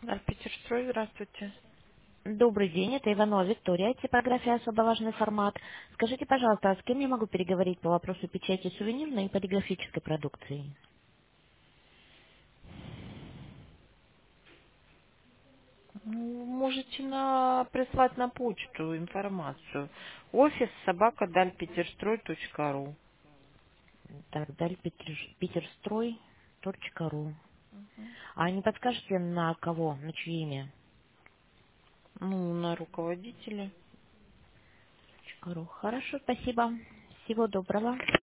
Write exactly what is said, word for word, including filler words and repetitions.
Альпетерстрой, здравствуйте. Добрый день, это Иванова Виктория, типография «Особо важный формат». Скажите, пожалуйста, а с кем я могу переговорить по вопросу печати сувенирной и полиграфической продукции? Ну, можете на, прислать на почту информацию. Офис собака дальпетерстрой точка ру. Так, даль Питер- питерстрой точка ру. А не подскажете, на кого, на чье имя? Ну, на руководителя. .ру. Хорошо, спасибо. Всего доброго.